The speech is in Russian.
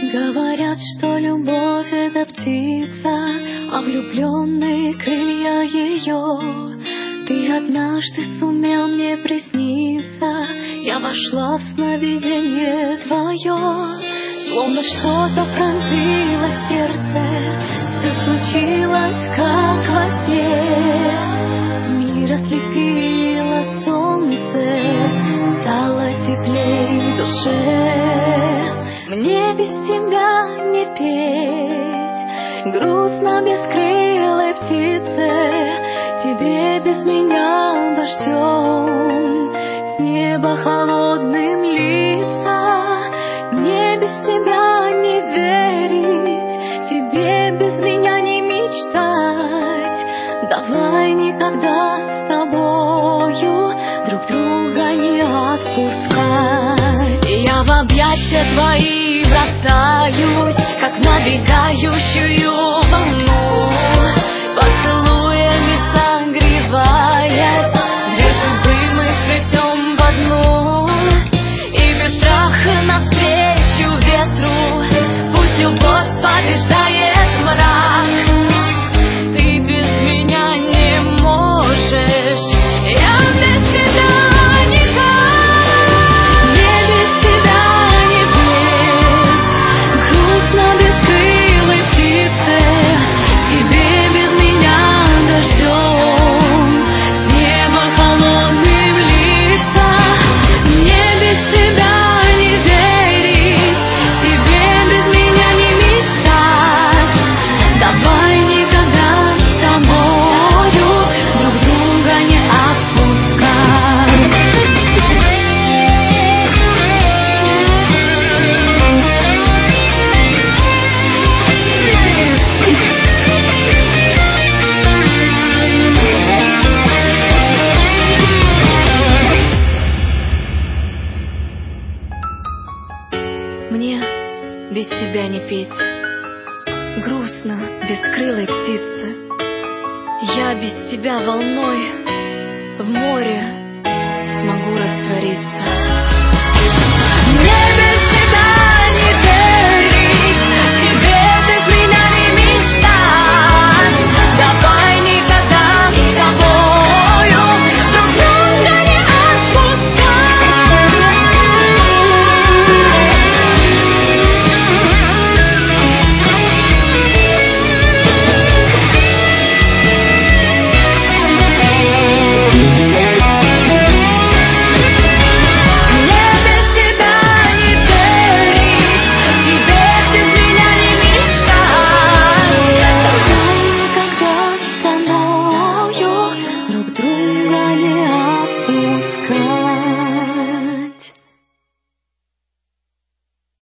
Говорят, что любовь — это птица, а влюбленные крылья ее. Ты однажды сумел мне присниться, я вошла в сновидение твое. Словно что-то пронзило сердце, все случилось как во сне. Мир ослепило солнце, стало теплей в душе. Мне без тебя не петь, грустно без крылой птице. Тебе без меня дождем, с неба холодным литься. Мне без тебя не верить, тебе без меня не мечтать. Давай никогда с тобою друг друга не отпускать. Я в объятия твои бросаюсь, как в набегающую волну, поцелуями согреваясь, две судьбы мы сплетем в одну. И без страха навстречу ветру, пусть любовь побеждает мрак. Ты без меня не можешь, я без тебя никак. Мне без тебя не петь, грустно без крылой птицы. Тебе без меня дождем, с неба холодным литься. Мне без тебя не верить, тебе без меня не мечтать. Давай никогда с тобою друг друга не отпускать. Мне без тебя не петь, грустно без крылой птицы. Я без тебя волной в море смогу раствориться.